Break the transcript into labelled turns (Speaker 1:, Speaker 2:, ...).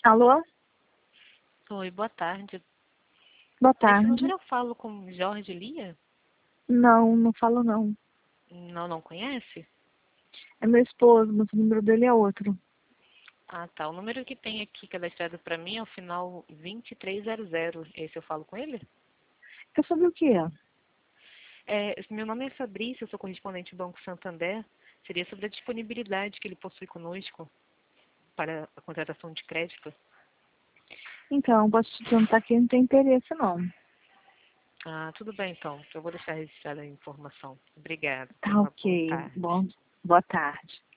Speaker 1: Alô?
Speaker 2: Oi, boa tarde.
Speaker 1: Boa
Speaker 2: Nesse
Speaker 1: tarde.
Speaker 2: número eu falo com Jorge Lia?
Speaker 1: Não, não falo não.
Speaker 2: Não conhece?
Speaker 1: É meu esposo, mas o número dele é outro.
Speaker 2: Ah, tá. O número que tem aqui cadastrado para mim é o final 2300. Esse eu falo com ele?
Speaker 1: É sobre o quê?
Speaker 2: Meu nome é Fabrício, eu sou correspondente do Banco Santander. Seria sobre a disponibilidade que ele possui conosco para a contratação de crédito.
Speaker 1: Então, posso te perguntar que ele não tem interesse não.
Speaker 2: Ah, tudo bem então. Eu vou deixar registrada a informação. Obrigada. Tenha
Speaker 1: Tá
Speaker 2: uma boa
Speaker 1: ok.
Speaker 2: tarde.
Speaker 1: Bom, boa tarde.